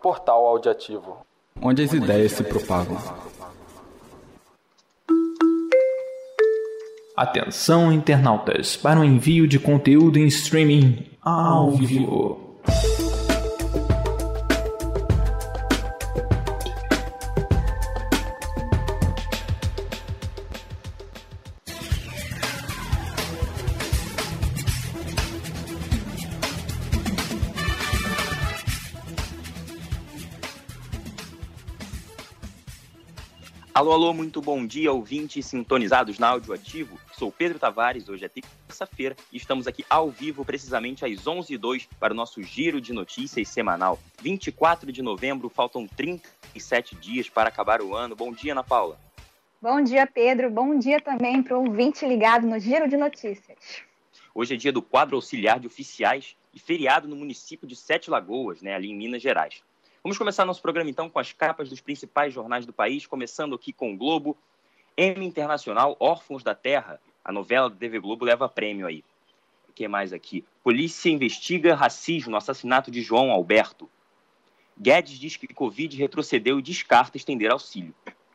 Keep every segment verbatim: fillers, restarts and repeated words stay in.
Portal Audiativo, onde as ideias se propagam. Atenção, internautas, para o envio de conteúdo em streaming ao vivo. Alô, alô, muito bom dia, ouvintes sintonizados na Audioativo. Sou Pedro Tavares, hoje é terça-feira e estamos aqui ao vivo, precisamente às onze e dois, para o nosso Giro de Notícias semanal. vinte e quatro de novembro, faltam trinta e sete dias para acabar o ano. Bom dia, Ana Paula. Bom dia, Pedro. Bom dia também para o ouvinte ligado no Giro de Notícias. Hoje é dia do quadro auxiliar de oficiais e feriado no município de Sete Lagoas, né, ali em Minas Gerais. Vamos começar nosso programa, então, com as capas dos principais jornais do país, começando aqui com o Globo. M Internacional, Órfãos da Terra, a novela da T V Globo leva prêmio aí. O que mais aqui? Polícia investiga racismo no assassinato de João Alberto. Guedes diz que Covid retrocedeu e descarta estender auxílio.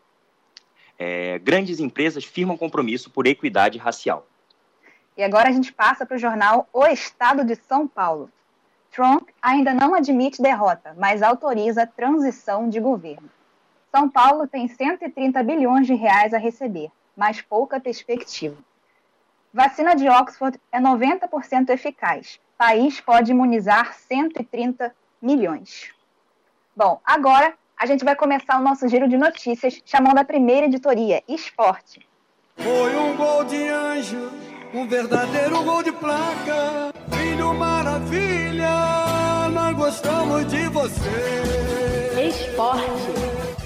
É, grandes empresas firmam compromisso por equidade racial. E agora a gente passa para o jornal O Estado de São Paulo. Trump ainda não admite derrota, mas autoriza transição de governo. São Paulo tem cento e trinta bilhões de reais a receber, mas pouca perspectiva. Vacina de Oxford é noventa por cento eficaz. País pode imunizar cento e trinta milhões. Bom, agora a gente vai começar o nosso giro de notícias, chamando a primeira editoria, Esporte. Foi um gol de anjo, um verdadeiro gol de placa. Filho maravilha, nós gostamos de você. Esporte.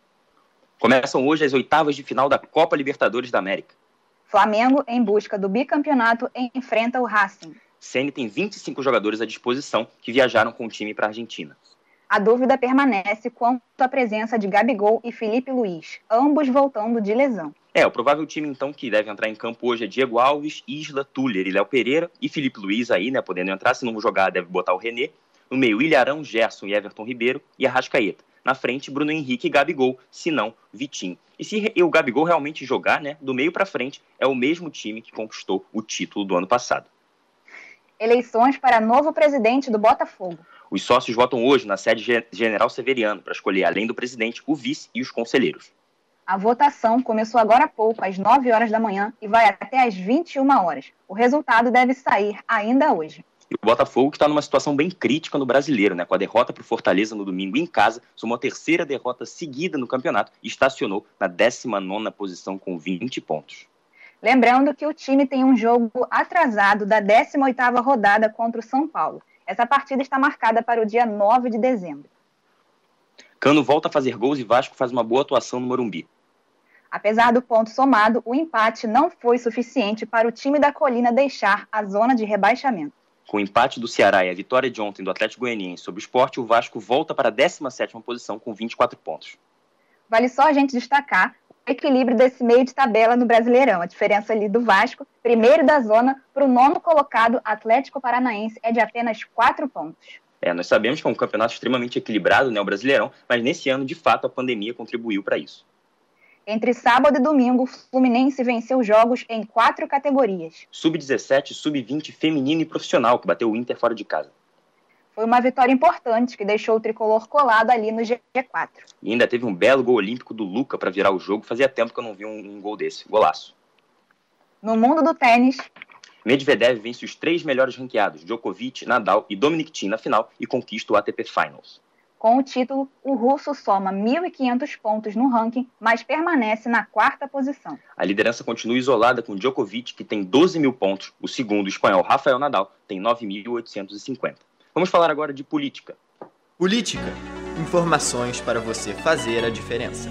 Começam hoje as oitavas de final da Copa Libertadores da América. Flamengo, em busca do bicampeonato, enfrenta o Racing. Ceni tem vinte e cinco jogadores à disposição que viajaram com o time para a Argentina. A dúvida permanece quanto à presença de Gabigol e Felipe Luiz, ambos voltando de lesão. É, o provável time, então, que deve entrar em campo hoje é Diego Alves, Isla, Tuller e Léo Pereira, e Felipe Luiz aí, né, podendo entrar, se não jogar, deve botar o René. No meio, Ilharão, Gerson e Everton Ribeiro, e Arrascaeta. Na frente, Bruno Henrique e Gabigol, se não, Vitinho. E se o Gabigol realmente jogar, né, do meio para frente, é o mesmo time que conquistou o título do ano passado. Eleições para novo presidente do Botafogo. Os sócios votam hoje na sede General Severiano para escolher, além do presidente, o vice e os conselheiros. A votação começou agora há pouco, às nove horas da manhã, e vai até às vinte e uma horas. O resultado deve sair ainda hoje. E o Botafogo, que está numa situação bem crítica no Brasileiro, né? Com a derrota para o Fortaleza no domingo em casa, somou a terceira derrota seguida no campeonato e estacionou na décima nona posição com vinte pontos. Lembrando que o time tem um jogo atrasado da décima oitava rodada contra o São Paulo. Essa partida está marcada para o dia nove de dezembro. Cano volta a fazer gols e Vasco faz uma boa atuação no Morumbi. Apesar do ponto somado, o empate não foi suficiente para o time da Colina deixar a zona de rebaixamento. Com o empate do Ceará e a vitória de ontem do Atlético Goianiense sobre o Sport, o Vasco volta para a décima sétima posição com vinte e quatro pontos. Vale só a gente destacar o equilíbrio desse meio de tabela no Brasileirão. A diferença ali do Vasco, primeiro da zona, para o nono colocado Atlético Paranaense é de apenas quatro pontos. É, nós sabemos que é um campeonato extremamente equilibrado, né, o Brasileirão, mas nesse ano, de fato, a pandemia contribuiu para isso. Entre sábado e domingo, o Fluminense venceu jogos em quatro categorias. sub dezessete, sub vinte, feminino e profissional, que bateu o Inter fora de casa. Foi uma vitória importante, que deixou o tricolor colado ali no G quatro. E ainda teve um belo gol olímpico do Luca para virar o jogo. Fazia tempo que eu não vi um, um gol desse. Golaço. No mundo do tênis, Medvedev vence os três melhores ranqueados, Djokovic, Nadal e Dominic Thiem na final e conquista o A T P Finals. Com o título, o russo soma mil e quinhentos pontos no ranking, mas permanece na quarta posição. A liderança continua isolada com Djokovic, que tem doze mil pontos. O segundo, o espanhol Rafael Nadal, tem nove mil oitocentos e cinquenta. Vamos falar agora de política. Política. Informações para você fazer a diferença.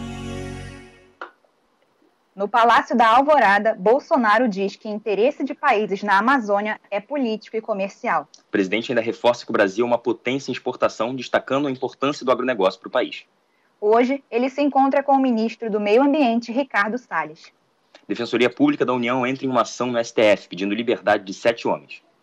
No Palácio da Alvorada, Bolsonaro diz que interesse de países na Amazônia é político e comercial. O presidente ainda reforça que o Brasil é uma potência em exportação, destacando a importância do agronegócio para o país. Hoje, ele se encontra com o ministro do Meio Ambiente, Ricardo Salles. A Defensoria Pública da União entra em uma ação no S T F, pedindo liberdade de sete homens.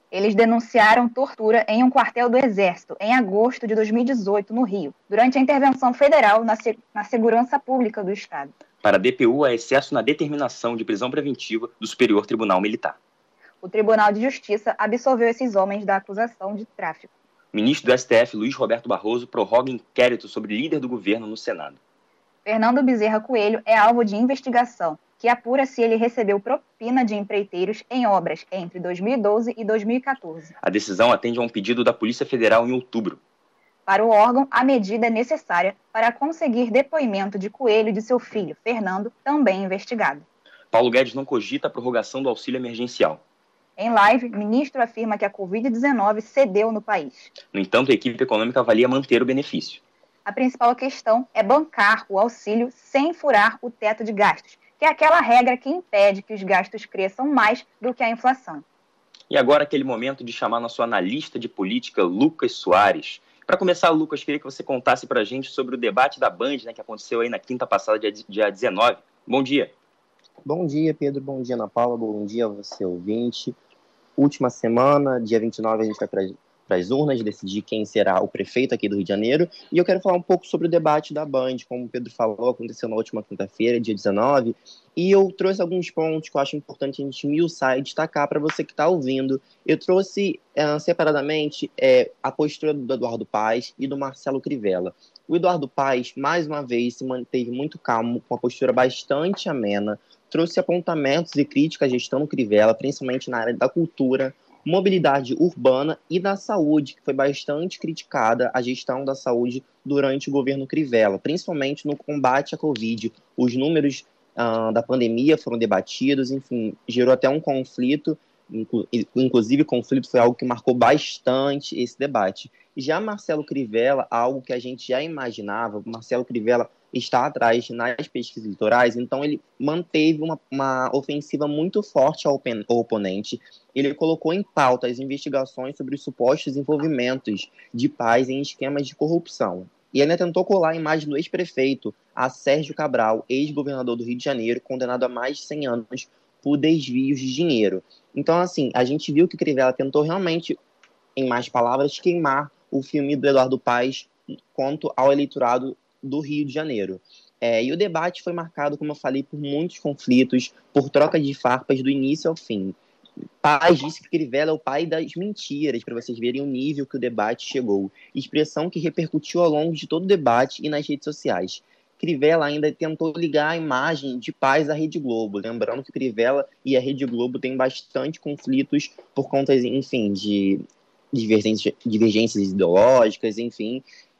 Eles denunciaram tortura em um quartel do Exército em agosto de dois mil e dezoito, no Rio, durante a intervenção federal na, se- na segurança pública do Estado. Para a D P U, há excesso na determinação de prisão preventiva do Superior Tribunal Militar. O Tribunal de Justiça absolveu esses homens da acusação de tráfico. O ministro do S T F, Luiz Roberto Barroso, prorroga inquérito sobre líder do governo no Senado. Fernando Bezerra Coelho é alvo de investigação, que apura se ele recebeu propina de empreiteiros em obras entre dois mil e doze e dois mil e quatorze. A decisão atende a um pedido da Polícia Federal em outubro. Para o órgão, a medida é necessária para conseguir depoimento de Coelho e de seu filho, Fernando, também investigado. Paulo Guedes não cogita a prorrogação do auxílio emergencial. Em live, o ministro afirma que a covid dezenove cedeu no país. No entanto, a equipe econômica avalia manter o benefício. A principal questão é bancar o auxílio sem furar o teto de gastos, que é aquela regra que impede que os gastos cresçam mais do que a inflação. E agora aquele momento de chamar nosso analista de política, Lucas Soares. Para começar, Lucas, queria que você contasse para a gente sobre o debate da Band, né, que aconteceu aí na quinta passada, dia, dia dezenove. Bom dia. Bom dia, Pedro. Bom dia, Ana Paula. Bom dia a você, ouvinte. Última semana, dia vinte e nove, a gente vai para para as urnas, decidir quem será o prefeito aqui do Rio de Janeiro. E eu quero falar um pouco sobre o debate da Band, como o Pedro falou, aconteceu na última quinta-feira, dia dezenove, e eu trouxe alguns pontos que eu acho importante a gente esmiuçar e destacar para você que está ouvindo. Eu trouxe uh, separadamente uh, a postura do Eduardo Paes e do Marcelo Crivella. O Eduardo Paes, mais uma vez, se manteve muito calmo, com uma postura bastante amena, trouxe apontamentos e críticas à gestão do Crivella, principalmente na área da cultura, mobilidade urbana e da saúde, que foi bastante criticada a gestão da saúde durante o governo Crivella, principalmente no combate à Covid. Os números uh, da pandemia foram debatidos, enfim, gerou até um conflito, inclu- inclusive o conflito foi algo que marcou bastante esse debate. Já Marcelo Crivella, algo que a gente já imaginava, Marcelo Crivella está atrás nas pesquisas eleitorais, então ele manteve uma, uma ofensiva muito forte ao, open, ao oponente. Ele colocou em pauta as investigações sobre os supostos envolvimentos de Paes em esquemas de corrupção. E ainda tentou colar a imagem do ex-prefeito, a Sérgio Cabral, ex-governador do Rio de Janeiro, condenado a mais de cem anos por desvios de dinheiro. Então, assim, a gente viu que Crivella tentou realmente, em mais palavras, queimar o filme do Eduardo Paes quanto ao eleitorado do Rio de Janeiro. É, e o debate foi marcado, como eu falei, por muitos conflitos, por troca de farpas do início ao fim. Paes disse que Crivella é o pai das mentiras, para vocês verem o nível que o debate chegou. Expressão que repercutiu ao longo de todo o debate e nas redes sociais. Crivella ainda tentou ligar a imagem de Paes à Rede Globo, lembrando que Crivella e a Rede Globo têm bastante conflitos por conta, enfim, de divergências, divergências ideológicas, enfim.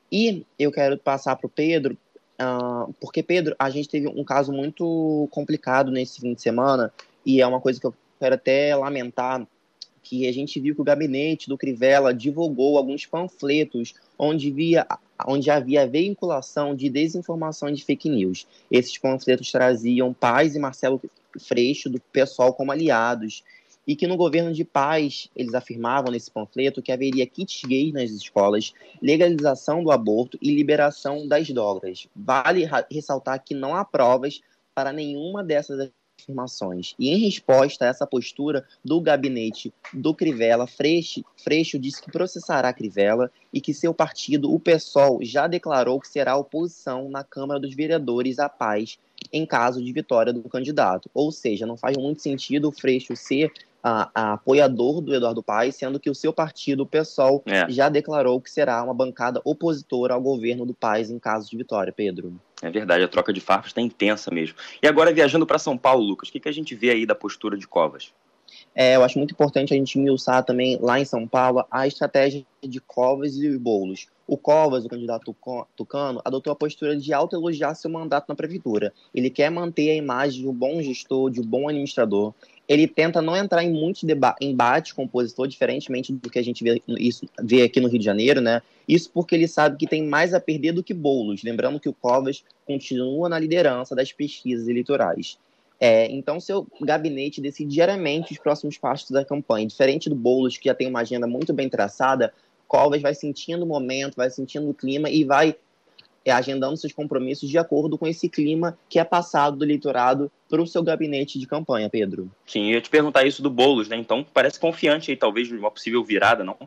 E eu quero passar para o Pedro, uh, porque, Pedro, a gente teve um caso muito complicado nesse fim de semana, e é uma coisa que eu quero até lamentar, que a gente viu que o gabinete do Crivella divulgou alguns panfletos onde, via, onde havia veiculação de desinformação e de fake news. Esses panfletos traziam Paes e Marcelo Freixo do PSOL como aliados, e que no governo de Paes, eles afirmavam nesse panfleto que haveria kits gays nas escolas, legalização do aborto e liberação das drogas. Vale ressaltar que não há provas para nenhuma dessas afirmações. E em resposta a essa postura do gabinete do Crivella, Freixo, Freixo disse que processará Crivella e que seu partido, o PSOL, já declarou que será oposição na Câmara dos Vereadores a Paes em caso de vitória do candidato. Ou seja, não faz muito sentido o Freixo ser A, a apoiador do Eduardo Paes, sendo que o seu partido, o PSOL, é. já declarou que será uma bancada opositora ao governo do Paes em caso de vitória, Pedro. É verdade, a troca de farpas está intensa mesmo. E agora, viajando para São Paulo, Lucas, o que, que a gente vê aí da postura de Covas? É, eu acho muito importante a gente esmiuçar também, lá em São Paulo, a estratégia de Covas e Boulos. O Covas, o candidato tucano, adotou a postura de autoelogiar seu mandato na prefeitura. Ele quer manter a imagem de um bom gestor, de um bom administrador. Ele tenta não entrar em muitos embates com o opositor, diferentemente do que a gente vê, isso, vê aqui no Rio de Janeiro, né? Isso porque ele sabe que tem mais a perder do que Boulos. Lembrando que o Covas continua na liderança das pesquisas eleitorais. É, então, seu gabinete decide diariamente os próximos passos da campanha. Diferente do Boulos, que já tem uma agenda muito bem traçada, Covas vai sentindo o momento, vai sentindo o clima e vai é, agendando seus compromissos de acordo com esse clima que é passado do eleitorado para o seu gabinete de campanha, Pedro. Sim, eu ia te perguntar isso do Boulos, né? Então parece confiante aí, talvez, de uma possível virada, não?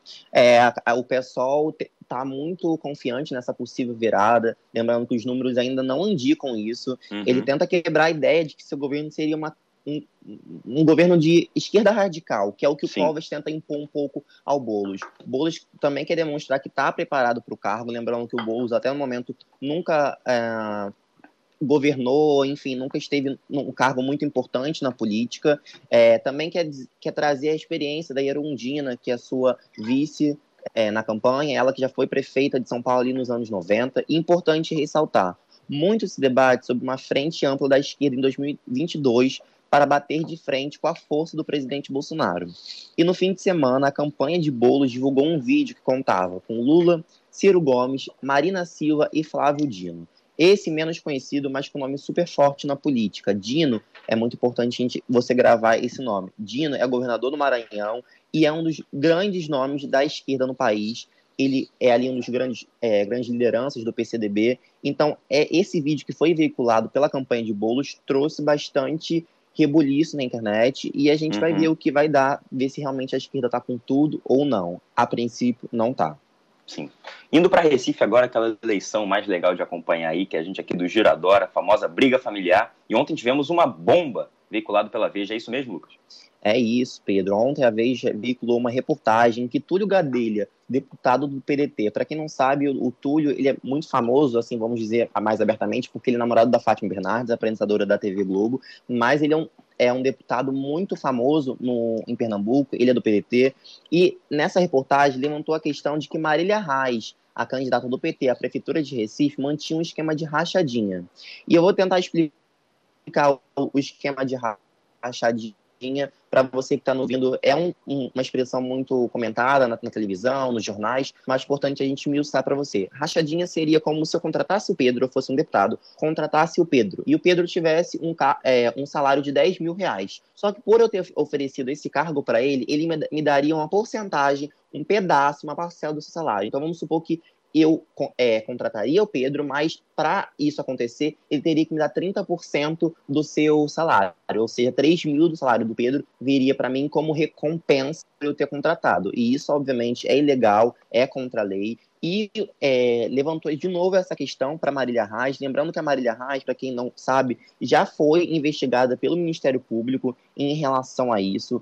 É, a, a, o pessoal está muito confiante nessa possível virada, lembrando que os números ainda não indicam isso. Uhum. Ele tenta quebrar a ideia de que seu governo seria uma, um, um governo de esquerda radical, que é o que Sim. o Covas tenta impor um pouco ao Boulos. O Boulos também quer demonstrar que está preparado para o cargo, lembrando que o Boulos, até no momento, nunca... É, governou, enfim, nunca esteve num cargo muito importante na política. É, também quer, quer trazer a experiência da Erundina, que é sua vice é, na campanha, ela que já foi prefeita de São Paulo ali nos anos noventa. E importante ressaltar, muito se debate sobre uma frente ampla da esquerda em dois mil e vinte e dois para bater de frente com a força do presidente Bolsonaro. E no fim de semana, a campanha de Boulos divulgou um vídeo que contava com Lula, Ciro Gomes, Marina Silva e Flávio Dino. Esse menos conhecido, mas com nome super forte na política. Dino, é muito importante gente, você gravar esse nome. Dino é governador do Maranhão e é um dos grandes nomes da esquerda no país. Ele é ali um dos grandes, é, grandes lideranças do P C D B. Então, é esse vídeo que foi veiculado pela campanha de Boulos trouxe bastante rebuliço na internet e a gente uhum. vai ver o que vai dar, ver se realmente a esquerda está com tudo ou não. A princípio, não está. Sim. Indo para Recife agora, aquela eleição mais legal de acompanhar aí, que a gente aqui do Giro adora, a famosa briga familiar. E ontem tivemos uma bomba veiculada pela Veja. É isso mesmo, Lucas? É isso, Pedro. Ontem a Veja veiculou uma reportagem que Túlio Gadelha, deputado do P D T, para quem não sabe, o, o Túlio ele é muito famoso, assim, vamos dizer mais abertamente, porque ele é namorado da Fátima Bernardes, apresentadora da T V Globo, mas ele é um é um deputado muito famoso no, em Pernambuco, ele é do P D T, e nessa reportagem levantou a questão de que Marília Reis, a candidata do P T à Prefeitura de Recife, mantinha um esquema de rachadinha. E eu vou tentar explicar o, o esquema de rachadinha para você que está nos ouvindo. É um, um, uma expressão muito comentada na, na televisão, nos jornais, mas importante a gente esmiuçar para você. Rachadinha seria como se eu contratasse o Pedro, eu fosse um deputado, contratasse o Pedro, e o Pedro tivesse um, é, um salário de dez mil reais. Só que por eu ter oferecido esse cargo para ele, ele me, me daria uma porcentagem, um pedaço, uma parcela do seu salário. Então vamos supor que eu é, contrataria o Pedro, mas para isso acontecer, ele teria que me dar trinta por cento do seu salário, ou seja, três mil do salário do Pedro viria para mim como recompensa por eu ter contratado. E isso, obviamente, é ilegal, é contra a lei. E é, levantou de novo essa questão para Marília Reis, lembrando que a Marília Reis, para quem não sabe, já foi investigada pelo Ministério Público em relação a isso.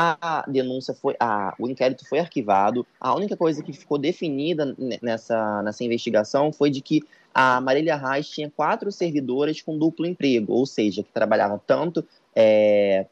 A denúncia foi, a, o inquérito foi arquivado. A única coisa que ficou definida nessa, nessa investigação foi de que a Marília Reis tinha quatro servidoras com duplo emprego, ou seja, que trabalhavam tanto é,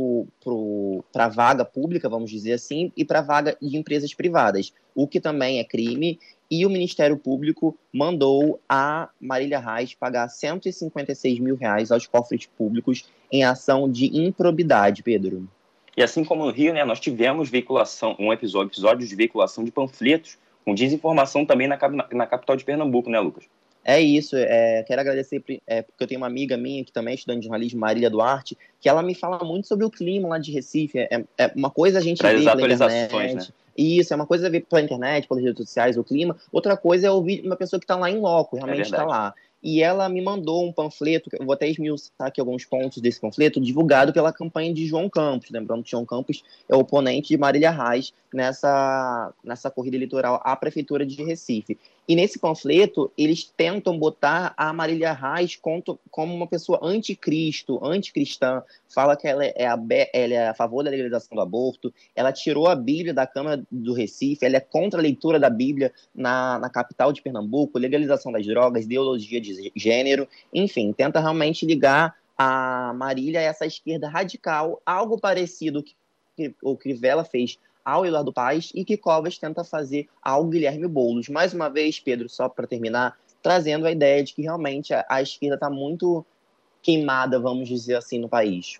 para a vaga pública, vamos dizer assim, e para a vaga de empresas privadas, o que também é crime. E o Ministério Público mandou a Marília Reis pagar cento e cinquenta e seis mil reais aos cofres públicos em ação de improbidade, Pedro. E assim como no Rio, né, nós tivemos veiculação, um episódio, episódio de veiculação de panfletos com desinformação também na, na, na capital de Pernambuco, né, Lucas? É isso, é, quero agradecer, é, porque eu tenho uma amiga minha que também é estudante de jornalismo, Marília Duarte, que ela me fala muito sobre o clima lá de Recife. É, é uma coisa a gente ver pela internet. Né? Isso, é uma coisa ver pela internet, pelas redes sociais, o clima. Outra coisa é ouvir uma pessoa que está lá em loco, realmente está é lá. E ela me mandou um panfleto, eu vou até esmiuçar aqui alguns pontos desse panfleto, divulgado pela campanha de João Campos. Lembrando que João Campos é o oponente de Marília Reis nessa, nessa corrida eleitoral à Prefeitura de Recife. E nesse panfleto, eles tentam botar a Marília Reis como uma pessoa anticristo, anticristã. Fala que ela é, a, ela é a favor da legalização do aborto, ela tirou a Bíblia da Câmara do Recife, ela é contra a leitura da Bíblia na, na capital de Pernambuco, legalização das drogas, ideologia de gênero, enfim, tenta realmente ligar a Marília a essa esquerda radical, algo parecido que o Crivella fez ao Eduardo Paes e que Covas tenta fazer ao Guilherme Boulos. Mais uma vez, Pedro, só para terminar, trazendo a ideia de que realmente a, a esquerda está muito queimada, vamos dizer assim, no país.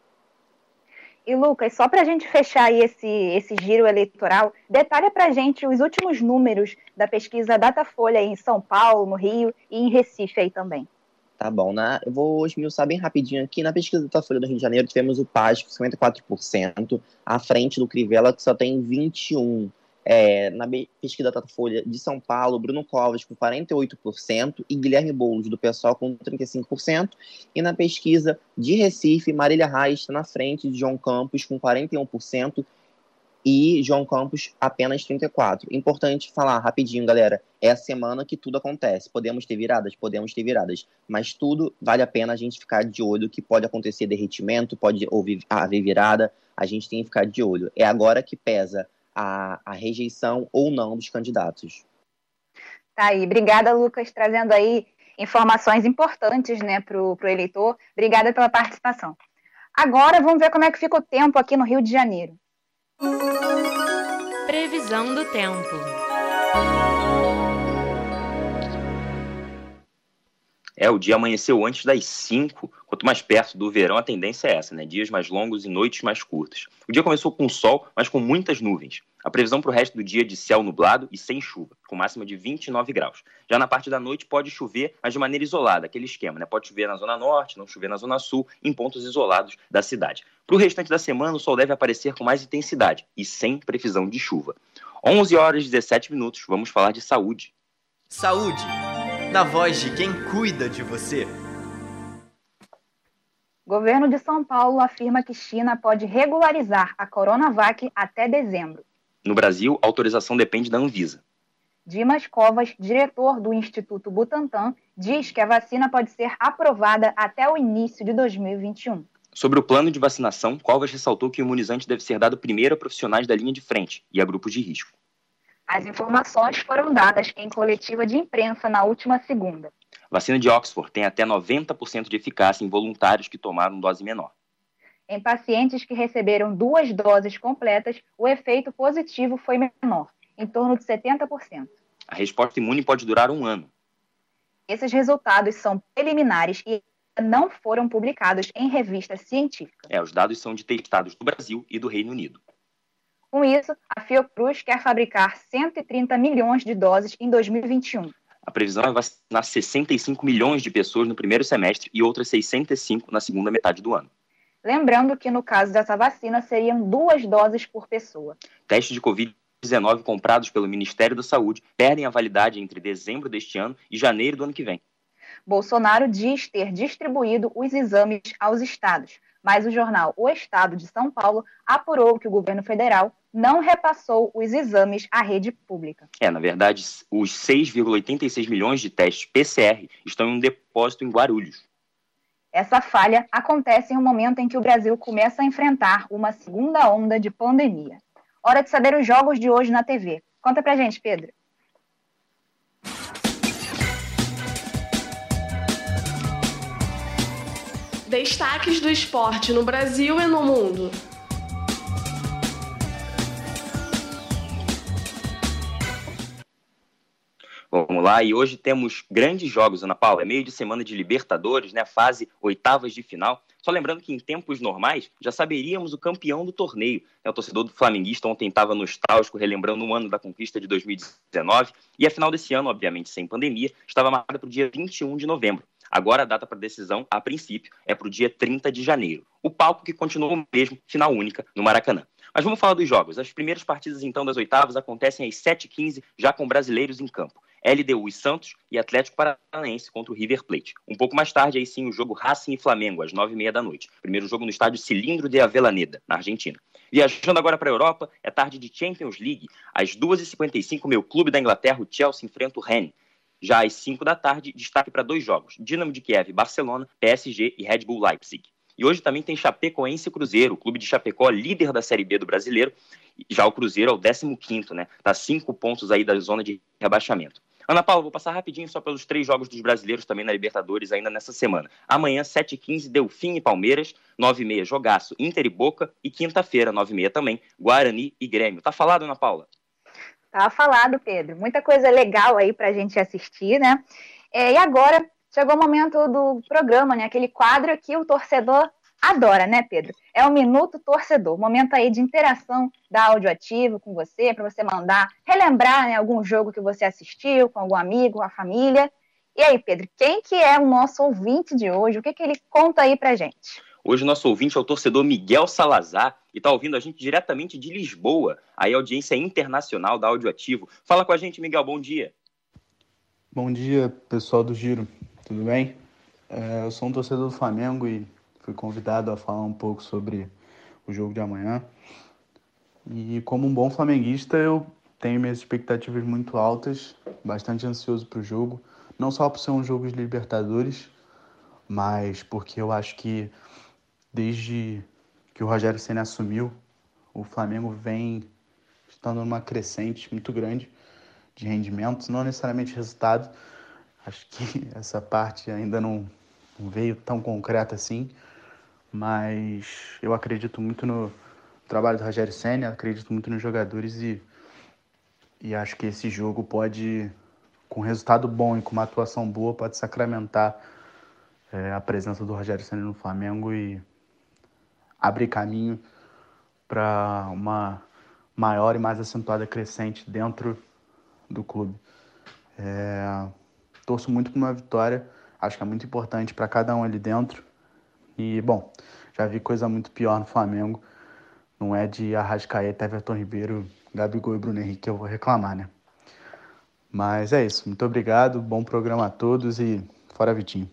E, Lucas, só para a gente fechar aí esse, esse giro eleitoral, detalha para a gente os últimos números da pesquisa Datafolha em São Paulo, no Rio e em Recife aí também. Tá bom, né? Eu vou esmiuçar bem rapidinho aqui. Na pesquisa da Datafolha do Rio de Janeiro, tivemos o Paes com cinquenta e quatro por cento, à frente do Crivella, que só tem vinte e um por cento. É, na pesquisa da Datafolha de São Paulo, Bruno Covas com quarenta e oito por cento e Guilherme Boulos do PSOL com trinta e cinco por cento. E na pesquisa de Recife, Marília Reis está na frente de João Campos com quarenta e um por cento e João Campos apenas trinta e quatro por cento. Importante falar rapidinho, galera, é a semana que tudo acontece. Podemos ter viradas? Podemos ter viradas, mas tudo vale a pena a gente ficar de olho, que pode acontecer derretimento, pode haver virada, a gente tem que ficar de olho. É agora que pesa A, a rejeição ou não dos candidatos. Tá aí, obrigada, Lucas, trazendo aí informações importantes, né, para o eleitor. Obrigada pela participação. Agora vamos ver como é que fica o tempo aqui no Rio de Janeiro. Previsão do tempo. É, o dia amanheceu antes das cinco. Quanto mais perto do verão, a tendência é essa, né? Dias mais longos e noites mais curtas. O dia começou com sol, mas com muitas nuvens. A previsão para o resto do dia é de céu nublado e sem chuva, com máxima de vinte e nove graus. Já na parte da noite pode chover, mas de maneira isolada, aquele esquema, né? Pode chover na zona norte, não chover na zona sul, em pontos isolados da cidade. Para o restante da semana, o sol deve aparecer com mais intensidade e sem previsão de chuva. onze horas e dezessete minutos, vamos falar de saúde. Saúde, na voz de quem cuida de você. Governo de São Paulo afirma que China pode regularizar a Coronavac até dezembro. No Brasil, a autorização depende da Anvisa. Dimas Covas, diretor do Instituto Butantan, diz que a vacina pode ser aprovada até o início de dois mil e vinte e um. Sobre o plano de vacinação, Covas ressaltou que o imunizante deve ser dado primeiro a profissionais da linha de frente e a grupos de risco. As informações foram dadas em coletiva de imprensa na última segunda. A vacina de Oxford tem até noventa por cento de eficácia em voluntários que tomaram dose menor. Em pacientes que receberam duas doses completas, o efeito positivo foi menor, em torno de setenta por cento. A resposta imune pode durar um ano. Esses resultados são preliminares e não foram publicados em revista científica. É, os dados são de testados do Brasil e do Reino Unido. Com isso, a Fiocruz quer fabricar cento e trinta milhões de doses em dois mil e vinte e um. A previsão é vacinar sessenta e cinco milhões de pessoas no primeiro semestre e outras seiscentas e cinco na segunda metade do ano. Lembrando que, no caso dessa vacina, seriam duas doses por pessoa. Testes de covid dezenove comprados pelo Ministério da Saúde perdem a validade entre dezembro deste ano e janeiro do ano que vem. Bolsonaro diz ter distribuído os exames aos estados, mas o jornal O Estado de São Paulo apurou que o governo federal não repassou os exames à rede pública. É, na verdade, os seis vírgula oitenta e seis milhões de testes P C R estão em um depósito em Guarulhos. Essa falha acontece em um momento em que o Brasil começa a enfrentar uma segunda onda de pandemia. Hora de saber os jogos de hoje na T V. Conta pra gente, Pedro. Destaques do esporte no Brasil e no mundo. Vamos lá, e hoje temos grandes jogos, Ana Paula. É meio de semana de Libertadores, né? Fase oitavas de final. Só lembrando que em tempos normais já saberíamos o campeão do torneio. O torcedor do flamenguista ontem estava nostálgico, relembrando o ano da conquista de dois mil e dezenove. E a final desse ano, obviamente sem pandemia, estava marcada para o dia vinte e um de novembro. Agora a data para decisão, a princípio, é para o dia trinta de janeiro. O palco que continuou o mesmo, final única, no Maracanã. Mas vamos falar dos jogos. As primeiras partidas, então, das oitavas acontecem às sete e quinze, já com brasileiros em campo. L D U e Santos e Atlético Paranaense contra o River Plate. Um pouco mais tarde, aí sim, o jogo Racing e Flamengo, às nove e meia da noite. Primeiro jogo no estádio Cilindro de Avellaneda, na Argentina. Viajando agora para a Europa, é tarde de Champions League. Às duas e cinquenta e cinco, meu clube da Inglaterra, o Chelsea, enfrenta o Rennes. Já às cinco da tarde, destaque para dois jogos. Dinamo de Kiev e Barcelona, P S G e Red Bull Leipzig. E hoje também tem Chapecoense e Cruzeiro, o clube de Chapecó, líder da Série B do Brasileiro. Já o Cruzeiro é o décimo quinto, né? Tá cinco pontos aí da zona de rebaixamento. Ana Paula, vou passar rapidinho só pelos três jogos dos brasileiros também na Libertadores ainda nessa semana. Amanhã, sete e quinze, Delfim e Palmeiras, nove e meia, jogaço, Inter e Boca, e quinta-feira, nove e meia também, Guarani e Grêmio. Tá falado, Ana Paula? Tá falado, Pedro. Muita coisa legal aí pra gente assistir, né? É, e agora, chegou o momento do programa, né? Aquele quadro que o torcedor adora, né, Pedro? É o Minuto Torcedor, momento aí de interação da Audioativo com você, para você mandar, relembrar, né, algum jogo que você assistiu, com algum amigo, com a família. E aí, Pedro, quem que é o nosso ouvinte de hoje? O que que ele conta aí pra gente? Hoje o nosso ouvinte é o torcedor Miguel Salazar. e está ouvindo a gente diretamente de Lisboa, aí a audiência internacional da Audioativo. Fala com a gente, Miguel, bom dia. Bom dia, pessoal do Giro, tudo bem? É, eu sou um torcedor do Flamengo e fui convidado a falar um pouco sobre o jogo de amanhã. E como um bom flamenguista, eu tenho minhas expectativas muito altas, bastante ansioso para o jogo, não só por ser um jogo de Libertadores, mas porque eu acho que desde que o Rogério Ceni assumiu, o Flamengo vem estando numa crescente muito grande de rendimentos, não necessariamente resultado. Acho que essa parte ainda não, não veio tão concreta assim, mas eu acredito muito no trabalho do Rogério Ceni, acredito muito nos jogadores e, e acho que esse jogo pode, com resultado bom e com uma atuação boa, pode sacramentar é, a presença do Rogério Ceni no Flamengo e abrir caminho para uma maior e mais acentuada crescente dentro do clube. É, torço muito por uma vitória, acho que é muito importante para cada um ali dentro. E, bom, já vi coisa muito pior no Flamengo. Não é de Arrascaeta, Everton Ribeiro, Gabigol e Bruno Henrique que eu vou reclamar, né? Mas é isso, muito obrigado, bom programa a todos e fora Vitinho.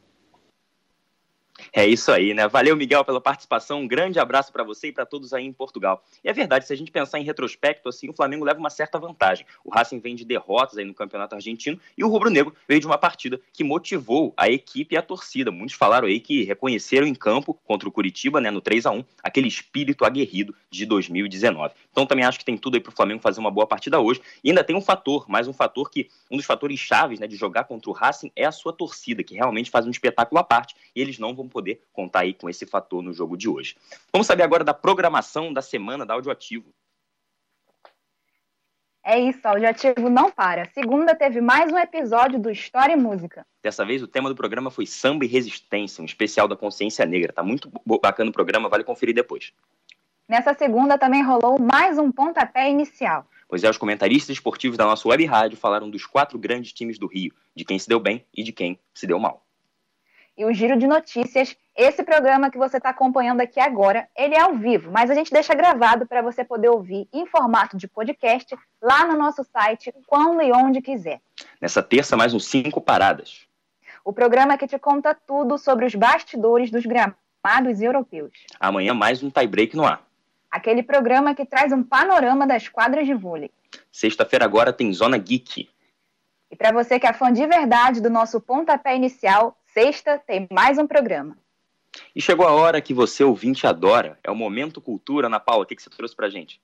É isso aí, né? Valeu, Miguel, pela participação. Um grande abraço para você e para todos aí em Portugal. E é verdade, se a gente pensar em retrospecto, assim, o Flamengo leva uma certa vantagem. O Racing vem de derrotas aí no Campeonato Argentino e o Rubro Negro veio de uma partida que motivou a equipe e a torcida. Muitos falaram aí que reconheceram em campo contra o Curitiba, né, no três a um, aquele espírito aguerrido de dois mil e dezenove. Então também acho que tem tudo aí para o Flamengo fazer uma boa partida hoje. E ainda tem um fator, mais um fator que, um dos fatores chaves, né, de jogar contra o Racing é a sua torcida, que realmente faz um espetáculo à parte e eles não vão poder contar aí com esse fator no jogo de hoje. Vamos saber agora da programação da semana da Audioativo. É isso, a Audioativo não para. Segunda teve mais um episódio do História e Música. Dessa vez o tema do programa foi Samba e Resistência, um especial da consciência negra. Tá muito bacana o programa, vale conferir depois. Nessa segunda também rolou mais um pontapé inicial. Pois é, os comentaristas esportivos da nossa web rádio falaram dos quatro grandes times do Rio, de quem se deu bem e de quem se deu mal. E o Giro de Notícias, esse programa que você está acompanhando aqui agora, ele é ao vivo, mas a gente deixa gravado para você poder ouvir em formato de podcast lá no nosso site, quando e onde quiser. Nessa terça, mais uns cinco paradas. O programa que te conta tudo sobre os bastidores dos gramados europeus. Amanhã, mais um tie-break no ar. Aquele programa que traz um panorama das quadras de vôlei. Sexta-feira agora tem Zona Geek. E para você que é fã de verdade do nosso pontapé inicial, sexta tem mais um programa. E chegou a hora que você, ouvinte, adora. É o Momento Cultura. Ana Paula, o que, que você trouxe pra gente?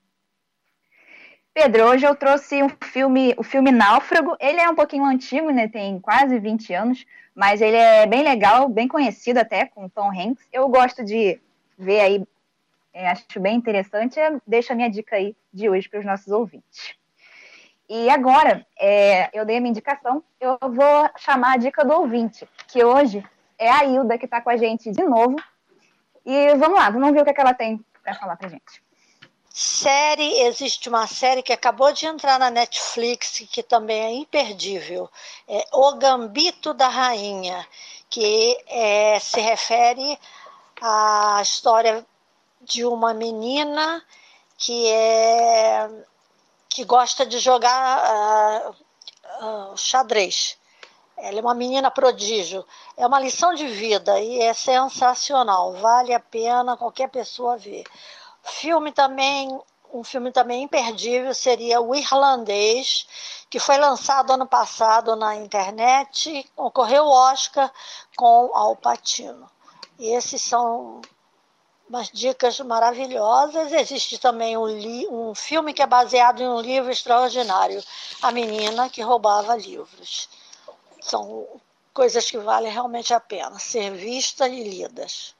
Pedro, hoje eu trouxe um filme, o filme Náufrago. Ele é um pouquinho antigo, né? Tem quase vinte anos, mas ele é bem legal, bem conhecido até, com Tom Hanks. Eu gosto de ver aí, é, acho bem interessante. Deixo a minha dica aí de hoje para os nossos ouvintes. E agora, é, eu dei a minha indicação, eu vou chamar a dica do ouvinte, que hoje é a Hilda, que está com a gente de novo. E vamos lá, vamos ver o que, é que ela tem para falar para a gente. Série, existe uma série que acabou de entrar na Netflix, que também é imperdível, é O Gambito da Rainha, que é, se refere à história de uma menina que é... que gosta de jogar uh, uh, xadrez. Ela é uma menina prodígio. É uma lição de vida e é sensacional. Vale a pena qualquer pessoa ver. Filme também, um filme também imperdível seria O Irlandês, que foi lançado ano passado na internet, concorreu ao Oscar com Al Pacino. E esses são umas dicas maravilhosas. Existe também um, li- um filme que é baseado em um livro extraordinário, A Menina que Roubava Livros. São coisas que valem realmente a pena ser vistas e lidas.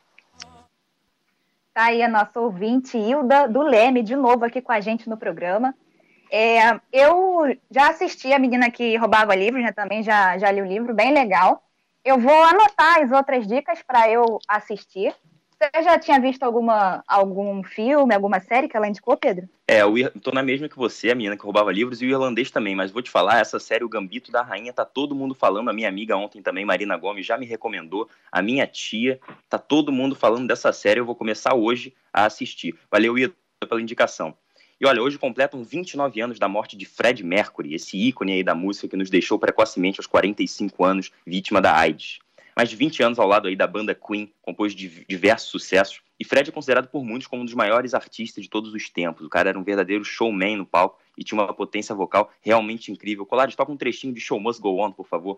Tá aí a nossa ouvinte, Hilda do Leme, de novo aqui com a gente no programa. É, eu já assisti A Menina que Roubava Livros, né? Também já, já li o livro, bem legal. Eu vou anotar as outras dicas para eu assistir. Você já tinha visto alguma, algum filme, alguma série que ela indicou, Pedro? É, eu ir- tô na mesma que você, A Menina que Roubava Livros, e o Irlandês também, mas vou te falar, essa série, O Gambito da Rainha, tá todo mundo falando, a minha amiga ontem também, Marina Gomes, já me recomendou, a minha tia, tá todo mundo falando dessa série, eu vou começar hoje a assistir. Valeu, Ida. pela indicação. E olha, hoje completam vinte e nove anos da morte de Freddie Mercury, esse ícone aí da música que nos deixou precocemente aos quarenta e cinco anos, vítima da AIDS. Mais de vinte anos ao lado aí da banda Queen, compôs de diversos sucessos, e Fred é considerado por muitos como um dos maiores artistas de todos os tempos. O cara era um verdadeiro showman no palco e tinha uma potência vocal realmente incrível. Colares, toca um trechinho de Show Must Go On, por favor.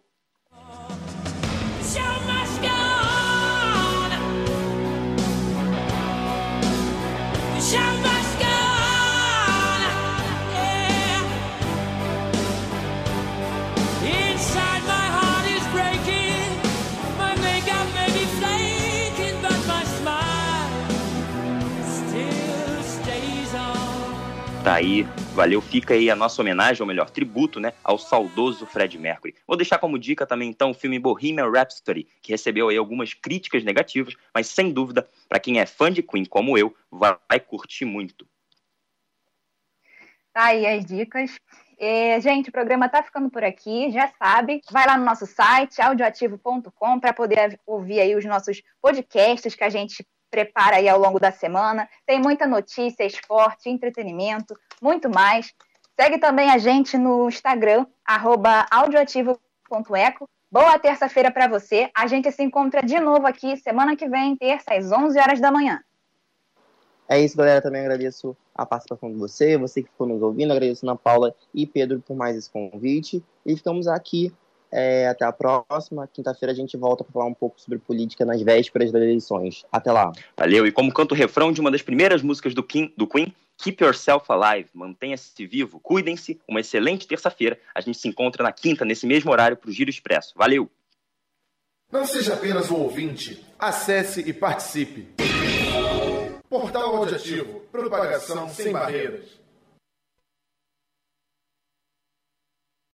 Tá aí, valeu, fica aí a nossa homenagem, ou melhor, tributo, né, ao saudoso Freddie Mercury. Vou deixar como dica também, então, o filme Bohemian Rhapsody, que recebeu aí algumas críticas negativas, mas sem dúvida, para quem é fã de Queen como eu, vai, vai curtir muito. Tá aí as dicas. É, gente, o programa tá ficando por aqui, já sabe, vai lá no nosso site, audioativo ponto com, para poder ouvir aí os nossos podcasts que a gente prepara aí ao longo da semana. Tem muita notícia, esporte, entretenimento, muito mais. Segue também a gente no Instagram, arroba audioativo ponto eco. Boa terça-feira para você. A gente se encontra de novo aqui semana que vem, terça, às onze horas da manhã. É isso, galera. Também agradeço a participação de você, você que ficou nos ouvindo. Agradeço Ana Paula e Pedro por mais esse convite. E ficamos aqui. É, até a próxima. Quinta-feira a gente volta para falar um pouco sobre política nas vésperas das eleições. Até lá. Valeu. E como canta o refrão de uma das primeiras músicas do, King, do Queen, Keep Yourself Alive. Mantenha-se vivo. Cuidem-se. Uma excelente terça-feira. A gente se encontra na quinta, nesse mesmo horário, para o Giro Expresso. Valeu. Não seja apenas um ouvinte. Acesse e participe. Portal Audioativo. Propagação sem barreiras.